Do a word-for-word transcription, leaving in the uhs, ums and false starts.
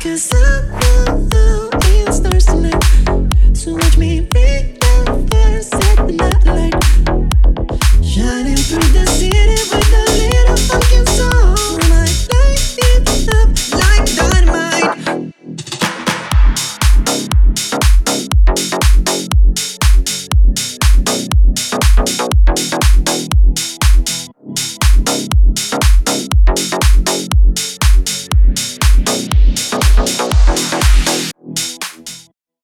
'Cause I know it starts tonight. So watch me